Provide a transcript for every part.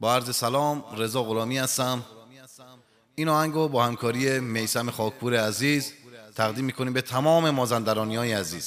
با عرض سلام، رضا غلامی هستم. این آهنگو با همکاری میثم خاکپور عزیز تقدیم میکنیم به تمام مازندرانی‌های عزیز.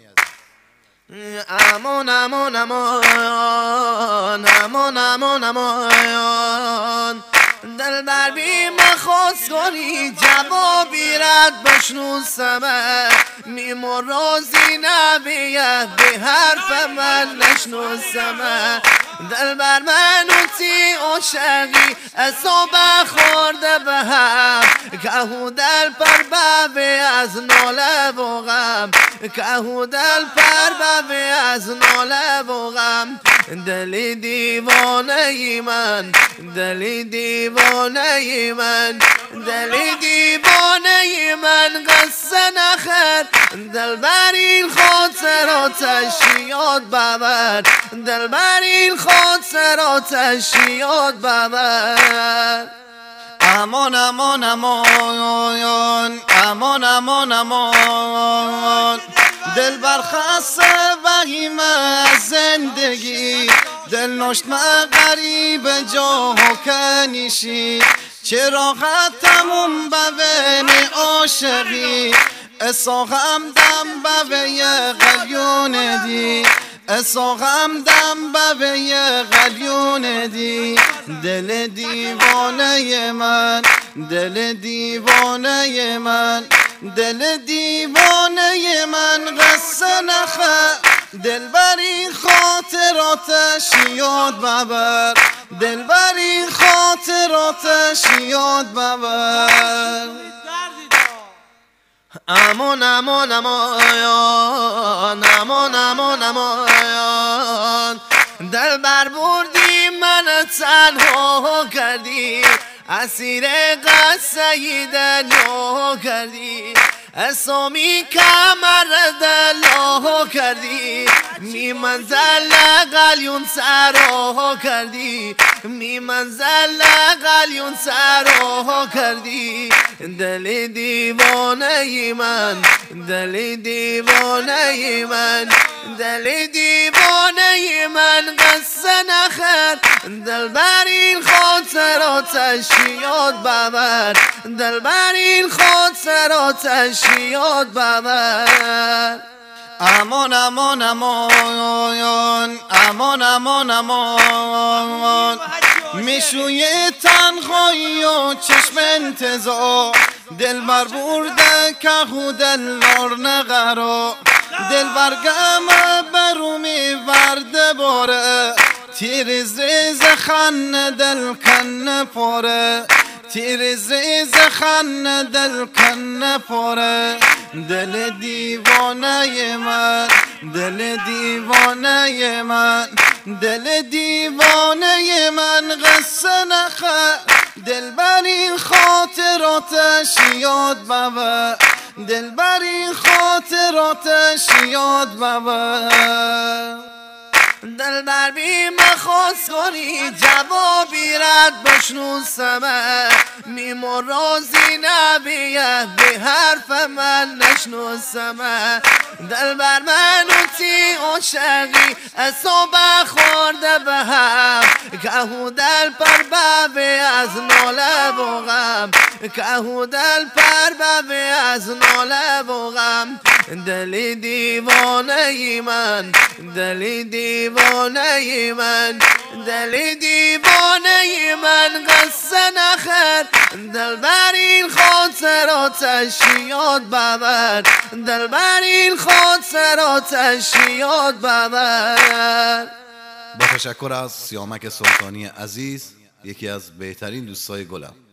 امان امان امان امان امان امان دلبر بی مخواست کنی جوابی رد بشنوسمه میمرازی نبیه به حرف من نشنوسمه دلبر منو تی عاشقی اصابه خورده به هم که دل پر ببی از ناله و غم که دل پر ببی از ناله و غم دلی دیوانه من دلی دیوانه من دلی دیوانه من قصه نخر دلبر این خاطراتش یاد ببر دلبر این خاطراتش یاد ببر امان امان امان امان امان امان دلبر خسته وحیم از زندگی دل نشت غریب جا کنیشی چرا ختمون بین عاشقی اساقم دم بوی قلیون دی اساقم دم بوی قلیون دی دل دیوانه من دل دیوانه من دل دیوانه من قصه نخه دلبر این خاطراتش یاد ببر دلبر این خاطراتش یاد ببر امان امان امان امان امان امان دلبر بردی من تنها کردی اسیر قصه دنیا کردی اسامی کمر دلا کردی می منزل قلیون سرا کردی می منزل قلیون سرا کردی دل دیوانه من دل دیوانه من دل دیوانه من قصه نخر دلبر این خاطراتش یاد ببر دلبر این خاطراتش یاد ببر امان امان امان امان امان امان میشوی تنهایی و چشم انتظار دلبر برده که دل نار نقرا دلبر گم برومی ورده باره تیرز ریز خن دل کن پاره تیرز ریز خن دل کن پاره دل دیوانه من دل دیوانه من دل دیوانه من قصه نخه دلبر این خاطراتش یاد ببر دلبر این خاطراتش یاد ببر دلبر بی مخواست کنی جوابی رد بشنوسمه میمرازی نبیه به حرف من نشنوسمه دلبر منو تی عاشقی اصابه خورده به هم که دل پر ببی از ناله و غم که دل پر ببی از ناله و غم دلی دیوانه من دلی دیوانه من دلی دیوانه من قصه نخر دلبر این خاطراتش یاد ببر دلبر این خاطراتش یاد ببر. با تشکر از سیامک سلطانی عزیز، یکی از بهترین دوستای گلم.